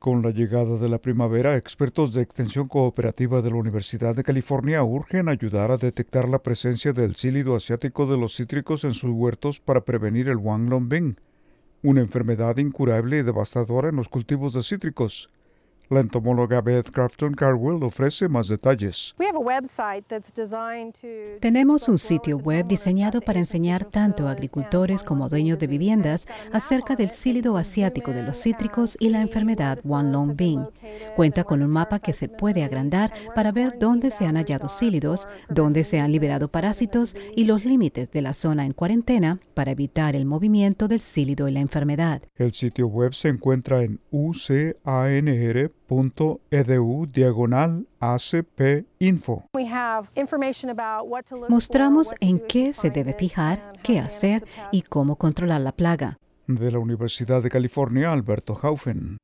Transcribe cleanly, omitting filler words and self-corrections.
Con la llegada de la primavera, expertos de Extensión Cooperativa de la Universidad de California urgen ayudar a detectar la presencia del cílido asiático de los cítricos en sus huertos para prevenir el Wanglongbing, una enfermedad incurable y devastadora en los cultivos de cítricos. La entomóloga Beth Crafton Carwell ofrece más detalles. Tenemos un sitio web diseñado para enseñar tanto a agricultores como a dueños de viviendas acerca del cílido asiático de los cítricos y la enfermedad Wanglongbing. Cuenta con un mapa que se puede agrandar para ver dónde se han hallado cílidos, dónde se han liberado parásitos y los límites de la zona en cuarentena para evitar el movimiento del cílido y la enfermedad. El sitio web se encuentra en ucanr.edu/ACP-info. Mostramos en qué se debe fijar, qué hacer y cómo controlar la plaga. De la Universidad de California, Alberto Haufen.